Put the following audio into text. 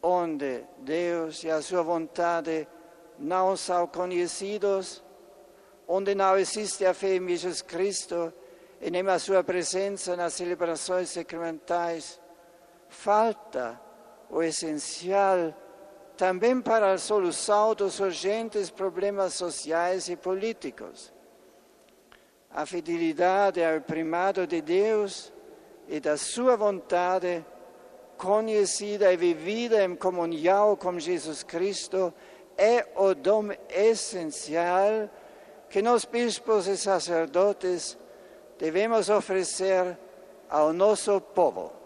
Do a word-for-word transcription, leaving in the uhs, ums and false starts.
onde Deus e a sua vontade não são conhecidos, onde não existe a fé em Jesus Cristo e nem a sua presença nas celebrações sacramentais, falta o essencial também para a solução dos urgentes problemas sociais e políticos. A fidelidade ao primado de Deus e da sua vontade, conhecida e vivida em comunhão com Jesus Cristo, é o dom essencial que nós, bispos e sacerdotes, devemos oferecer ao nosso povo.